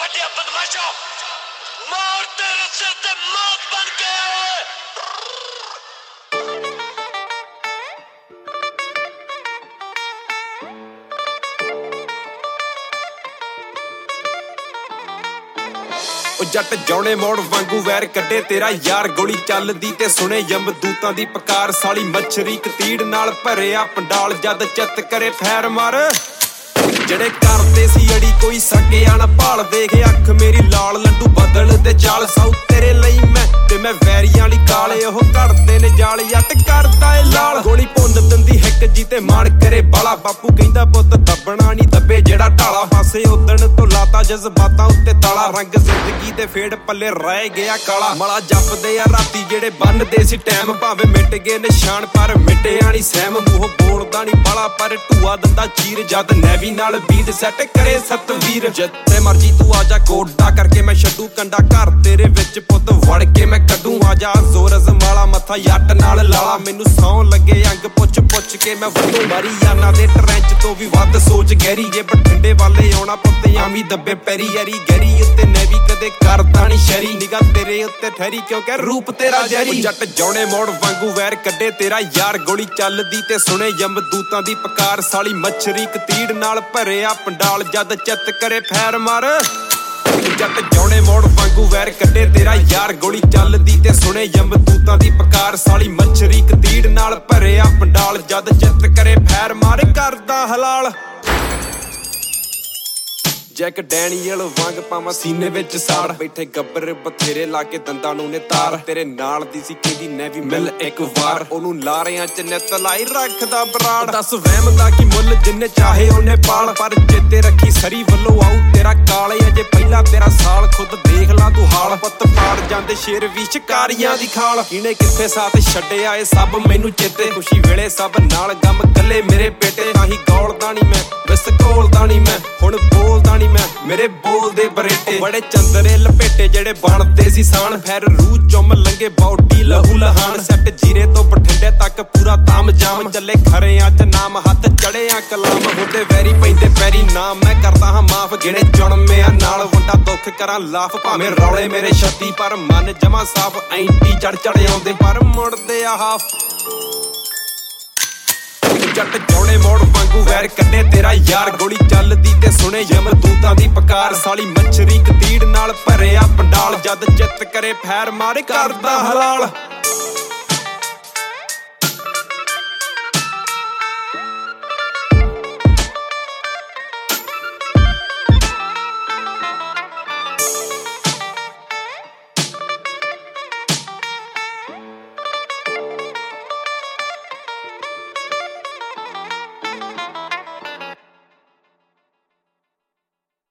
ਵੱਡਿਆ ਬਦਮਾਸ਼ੋ ਮੌਤ ਤੇਰੇ ਸਿਰ ਤੇ ਮੌਤ ਬਣ ਕੇ ਆਏ ਉਹ ਜੱਟ ਜੌਣੇ ਮੋੜ ਵਾਂਗੂ ਵੈਰ ਕੱਢੇ ਤੇਰਾ ਯਾਰ ਗੋਲੀ ਚੱਲਦੀ ਤੇ ਸੁਣੇ ਯਮਦੂਤਾਂ ਦੀ ਪੁਕਾਰ ਸਾਲੀ ਮੱਛਰੀ ਕਤੀੜ ਨਾਲ ਭਰਿਆ ਪੰਡਾਲ ਜਦ ਚਿੱਤ ਕਰੇ ਫੈਰ ਮਾਰ ਜਿਹੜੇ ਕਰਦੇ ਸੀ ਅੜੀ ਕੋਈ ਸਕਿਆ ਨਾ ਭਾਲ ਦੇਖ ਅੱਖ ਮੇਰੀ ਲਾਲ ਲੰਡੂ ਬਦਲ ਤੇ ਚਾਲ ਸਾਊ ਤੇਰੇ ਲਈ ਮੈਂ ਵੈਰੀਆਂ ਵਾਲੀ ਕਾਲੇ ਉਹ ਘੜਦੇ ਨੇ ਜਾਲ ਜੱਟ ਕਰਦਾ ਏ ਲਾਲ ਗੋਲੀ ਭੁੰਨ ਦਿੰਦੀ ਹਿੱਕ ਜੀ ਤੇ ਮਾਣ ਕਰੇ ਬਾਲਾ ਬਾਪੂ ਕਹਿੰਦਾ ਪੁੱਤ ਦੱਬਣਾ ਨਹੀਂ ਦੱਬੇ ਜਿਹੜਾ ਢਾਲਾ ਪਾਸੇ ਉਦਣ ਤੋਂ ਲਾਤਾ ਜਜ਼ਬਾਤਾਂ ਉੱਤੇ ਤਾਲਾ ਰੰਗ ਜ਼ਿੰਦਗੀ ਦੇ ਫੇੜ ਪੱਲੇ ਰਹਿ ਗਿਆ ਕਾਲਾ ਮਲਾ ਜਪਦੇ ਆ ਰਾਤੀ ਜਿਹੜੇ ਬੰਨਦੇ ਸੀ ਟਾਈਮ ਭਾਵੇਂ ਮਿਟ ਗਏ ਨਿਸ਼ਾਨ ਪਰ ਮਿਟਿਆ ਨਹੀਂ ਸਹਿਮ ਮੂੰਹ ਬੋਲਦਾ ਨਹੀਂ ਬਾਲਾ ਪਰ ਢੂਆ ਦੰਦਾ ਚੀਰ ਜਦ ਨੈਵੀ ਨਾਲ ਬੀਟ ਸੈੱਟ ਕਰੇ ਸਤਵੀਰ ਜਿੱਥੇ ਮਰਜੀ ਤੂੰ ਆਜਾ ਕੋਡਾ ਕਰਕੇ ਮੈਂ ਛੱਡੂ ਕੰਡਾ ਘਰ ਤੇਰੇ ਵਿੱਚ ਪੁੱਤ ਵੜ ਕੇ ਮੈਂ ਕੱਢੂ ਆਜਾ ਜ਼ੋਰ ਜ਼ਮਾਲਾ ਮੱਥਾ ਯੱਟ ਨਾਲ ਲਾਲਾ ਮੈਨੂੰ ਸੌਂ ਲੱਗੇ ਅੰਗ ਪੁੱਛ ਕੇ ਮੈਂ ਵਧੂ ਮਾਰੀ ਯਾਨਾ ਦੇ ਟਰੈਂਚ ਤੋਂ ਵੀ ਵੱਧ ਸੋਚ ਗਹਿਰੀ ਜੇ ਬਠਿੰਡੇ ਵਾਲੇ ਆਉਣਾ ਪੁੱਤ ਆਮੀ ਦੱਬੇ ਪੈਰੀ ਯਾਰੀ ਗਹਿਰੀ ਉੱਤੇ ਨੈਵੀ ਕਦੇ ਕਰਦਾ ਨਹੀਂ ਸ਼ਰੀ ਨਿਗਾ ਤੇਰੇ ਉੱਤੇ ਠਹਿਰੀ ਕਿਉਂਕਿ ਰੂਪ ਤੇਰਾ ਜ਼ਹਿਰੀ ਜੱਟ ਜੌਣੇ ਮੋੜ ਵਾਂਗੂ ਵੈਰ ਕੱਢੇ ਤੇਰਾ ਯਾਰ ਗੋਲੀ ਚੱਲਦੀ ਤੇ ਸੁਣੇ ਯਮਦੂਤਾਂ ਦੀ ਪੁਕਾਰ ਸਾਲੀ ਮੱਛਰੀ ਕਤੀੜ ਨਾਲ ਭਰਿਆ ਪੰਡਾਲ ਜਦ ਚਿੱਤ ਕਰੇ ਫੈਰ ਮਾਰ ਜੱਟ ਜੌਣੇ ਮੋੜ ਵਾਂਗੂ ਵੈਰ ਕੱਢੇ ਤੇਰਾ ਯਾਰ ਗੋਲੀ ਚੱਲਦੀ ਤੇ ਸੁਣੇ ਯਮਦੂਤਾਂ ਦੀ ਪੁਕਾਰ ਸਾਲੀ ਮੱਛਰੀ ਕਤੀੜ ਨਾਲ ਭਰਿਆ ਪੰਡਾਲ ਜਦ ਚਿੱਤ ਕਰੇ ਫੈਰ ਮਾਰ ਕਰਦਾ ਹਲਾਲ ਜੈਕ ਡੈਨੀਅਲ ਵਾਂਗ ਪਾਵਾਂ ਸੀਨੇ ਵਿੱਚ ਸਾੜ ਬੈਠੇ ਗੱਬਰ ਬਥੇਰੇ ਲਾ ਕੇ ਦੰਦਾਂ ਨੂੰ ਨੇ ਤਾਰ ਤੇਰੇ ਨਾਲ ਦੀ ਸੀ ਕਿਹਦੀ ਨੈਵੀ ਮਿਲ ਇੱਕ ਵਾਰ ਉਹਨੂੰ ਲਾਰਿਆਂ ਚ ਨਿੱਤ ਲਾਈ ਰੱਖਦਾ ਬਰਾੜ ਦੱਸ ਵਹਿਮ ਦਾ ਕੀ ਮੁੱਲ ਜਿੰਨੇ ਚਾਹੇ ਉਹਨੇ ਪਾਲ ਪਰ ਚੇਤੇ ਰੱਖੀ ਸਰੀ ਵੱਲੋਂ ਆਊ ਤੇਰਾ ਕਾਲੇ ਅਜੇ ਪਹਿਲਾਂ ਤੇਰਾ ਸਾਲ ਖੁਦ ਦੇਖ ਲਾ ਤੂੰ ਹਾਲ ਪੁੱਤ ਪਾੜ ਜਾਂਦੇ ਸ਼ੇਰ ਵੀ ਸ਼ਿਕਾਰੀਆਂ ਦੀ ਖਾਲ ਕਿਨੇ ਕਿੱਥੇ ਸਾਥ ਛੱਡਿਆ ਇਹ ਸਭ ਮੈਨੂੰ ਚੇਤੇ ਖੁਸ਼ੀ ਵੇਲੇ ਸਭ ਨਾਲ ਗਮ ਕੱਲੇ ਮੇਰੇ ਬੇਟੇ ਆਹੀ ਗੌਲਦਾ ਨਹੀਂ ਮੈਂ ਵਿਸ ਘੋਲਦਾ ਨਹੀਂ ਮੈਂ ਹੁਣ ਬੋਲਦਾ ਮੈਂ ਮੇਰੇ ਬੋਲਦੇ ਬਰੇਟੇ ਬੜੇ ਚੰਦਰੇ ਲਪੇਟੇ ਜਿਹੜੇ ਬਣਦੇ ਸੀ ਸਾਨ ਫੈਰ ਰੂਹ ਚੁੰਮ ਲੰਗੇ ਬੌਡੀ ਲਹੂ ਲਹਾਨ ਸੈੱਟ ਜੀਰੇ ਤੋਂ ਬਠਿੰਡੇ ਤੱਕ ਪੂਰਾ ਤਾਮ ਜਾਮ ਚੱਲੇ ਖਰਿਆਂ ਚ ਨਾਮ ਹੱਥ ਚੜਿਆ ਕਲਾਮ ਹੁੰਦੇ ਵੈਰੀ ਪੈਂਦੇ ਪੈਰੀ ਨਾਮ ਮੈਂ ਕਰਦਾ ਹਾਂ ਮਾਫ ਜਿਹੜੇ ਜੁਣਮਿਆਂ ਨਾਲ ਵੰਡਾ ਦੁੱਖ ਕਰਾਂ ਲਾਫ ਭਾਵੇਂ ਰੌਲੇ ਮੇਰੇ ਛੱਤੀ ਪਰ ਮਨ ਜਮਾ ਸਾਫ ਐਂਟੀ ਚੜ ਆਉਂਦੇ ਪਰ ਮੁੜਦੇ ਆ ਹਾਫ ਜੱਟ ਜੌਣੇ ਮੋੜ ਵਾਂਗੂ ਵੈਰ ਕੱਢੇ ਤੇਰਾ ਯਾਰ ਗੋਲੀ ਚੱਲਦੀ ਤੇ ਸੁਣੇ ਯਮਦੂਤਾਂ ਦੀ ਪੁਕਾਰ ਸਾਲੀ ਮੱਛਰੀ ਕਤੀੜ ਨਾਲ ਭਰਿਆ ਪੰਡਾਲ ਜਦ ਚਿੱਤ ਕਰੇ ਫੈਰ ਮਾਰ ਕਰਦਾ ਹਲਾਲ